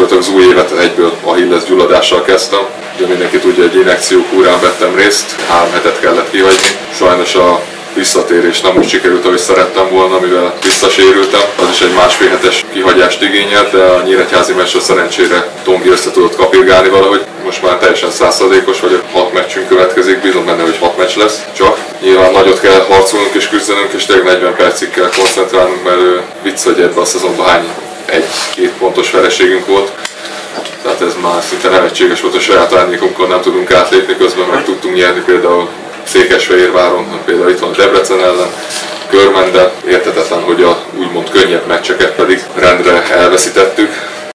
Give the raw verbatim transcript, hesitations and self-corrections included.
gyakorlatilag az új évet egyből Achilles gyulladással kezdtem. Ugye mindenki tudja, hogy injekciókúrán vettem részt, három hetet kellett kihagyni. Sajnos a visszatérés nem úgy sikerült, ahogy szerettem volna, mivel visszasérültem. Az is egy másfél hetes kihagyást igényelt, de a nyíregyházi meccsre szerencsére Tongi össze tudott kapirgálni valahogy. Most már teljesen százszázalékos vagyok, hat meccsünk következik, bízom benne, hogy hat meccs lesz. Csak nyilván nagyot kell harcolnunk és küzdenünk, és tényleg negyven percig kell koncentrálnunk, mert vicc, hogy ebben a szezonban hány egy-két pontos vereségünk volt. Tehát ez már szinte nevetséges volt, a saját árnyékunkkal nem tudunk átlépni, közben meg tudtunk nyerni például Székesfehérváron, például itt van Debrecen ellen, Körmende. Érthetetlen, hogy a úgymond könnyebb meccseket pedig rendre elveszítettük.